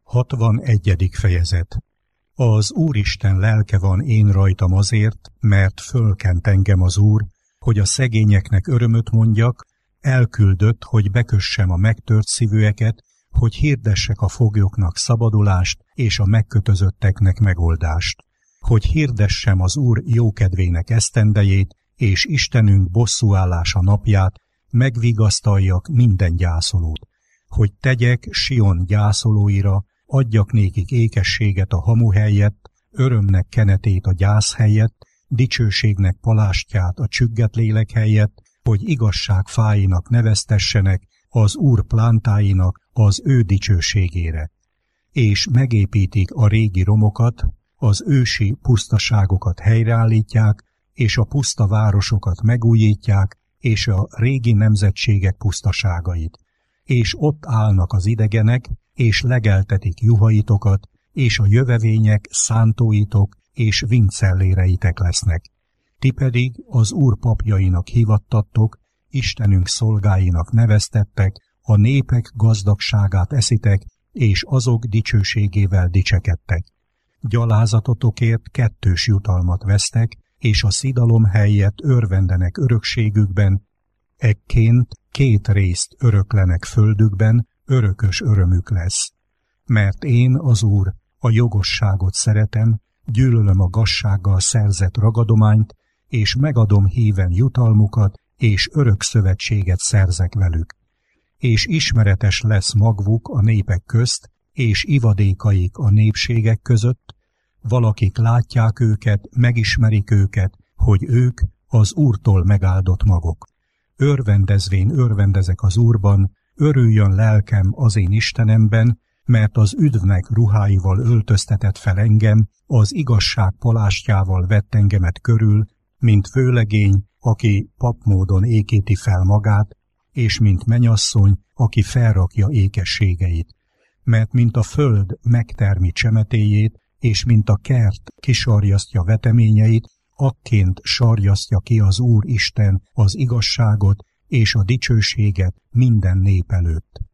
61. fejezet. Az Úristen lelke van én rajtam azért, mert fölkent engem az Úr, hogy a szegényeknek örömöt mondjak, elküldött, hogy bekössem a megtört szívűeket, hogy hirdessek a foglyoknak szabadulást és a megkötözötteknek megoldást, hogy hirdessem az Úr jókedvének esztendejét és Istenünk bosszúállása napját, megvigasztaljak minden gyászolót, hogy tegyek Sion gyászolóira, adjak nékik ékességet a hamu helyett, örömnek kenetét a gyász helyett, dicsőségnek palástját a csügget lélek helyett, hogy igazság fáinak neveztessenek az Úr plántáinak az ő dicsőségére. És megépítik a régi romokat, az ősi pusztaságokat helyreállítják, és a puszta városokat megújítják, és a régi nemzetségek pusztaságait. És ott állnak az idegenek, és legeltetik juhaitokat, és a jövevények szántóitok és vincelléreitek lesznek. Ti pedig az Úr papjainak hivattattok, Istenünk szolgáinak neveztettek, a népek gazdagságát eszitek, és azok dicsőségével dicsekedtek. Gyalázatotokért kettős jutalmat vesztek, és a szidalom helyett örvendenek örökségükben, ekként 2 részt öröklenek földükben, örökös örömük lesz. Mert én, az Úr, a jogosságot szeretem, gyűlölöm a gazsággal szerzett ragadományt, és megadom híven jutalmukat, és örök szövetséget szerzek velük. És ismeretes lesz magvuk a népek közt, és ivadékaik a népségek között, valakik látják őket, megismerik őket, hogy ők az Úrtól megáldott magok. Örvendezvén örvendezek az Úrban, örüljön lelkem az én Istenemben, mert az üdvnek ruháival öltöztetett fel engem, az igazság palástjával vett engemet körül, mint főlegény, aki papmódon ékíti fel magát, és mint menyasszony, aki felrakja ékességeit. Mert mint a föld megtermi csemetéjét, és mint a kert kisarjasztja veteményeit, akként sarjasztja ki az Úr Isten az igazságot és a dicsőséget minden nép előtt.